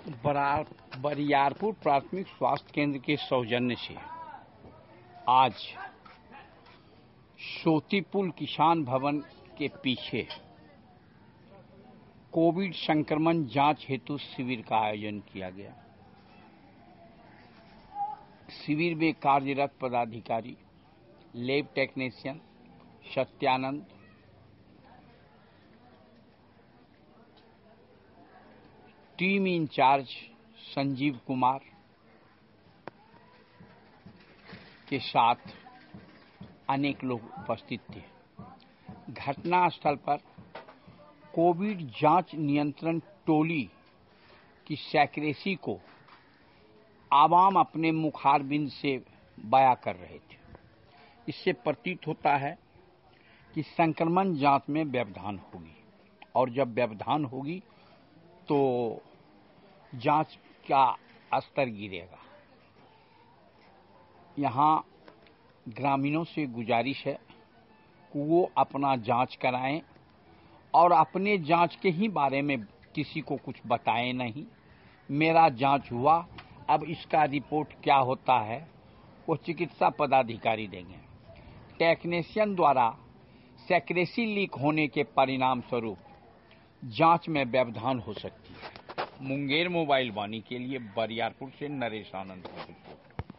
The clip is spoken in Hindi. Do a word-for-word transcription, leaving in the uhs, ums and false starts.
बरा- बरियारपुर प्राथमिक स्वास्थ्य केंद्र के सौजन्य से आज सोतीपुल किसान भवन के पीछे कोविड संक्रमण जांच हेतु शिविर का आयोजन किया गया। शिविर में कार्यरत पदाधिकारी, lab technician Satyanand, team in charge Sanjeev Kumar के साथ अनेक लोग उपस्थित थे। घटनास्थल पर कोविड जांच नियंत्रण टोली की सेक्रेसी को आवाम अपने मुखारबिंद से बयां कर रहे थे। इससे प्रतीत होता है कि संक्रमण जांच में व्यवधान होगी और जब व्यवधान होगी तो जांच का स्तर गिरेगा। यहां ग्रामीणों से गुजारिश है कि वो अपना जांच कराएं और अपने जांच के ही बारे में किसी को कुछ बताएं नहीं। मेरा जांच हुआ, अब इसका रिपोर्ट क्या होता है वो चिकित्सा पदाधिकारी देंगे। टेक्नीशियन द्वारा सेक्रेसी लीक होने के परिणाम स्वरूप जांच में व्यवधान हो सकती है। मुंगेर मोबाइल वाणी के लिए बरियारपुर से नरेश आनंद।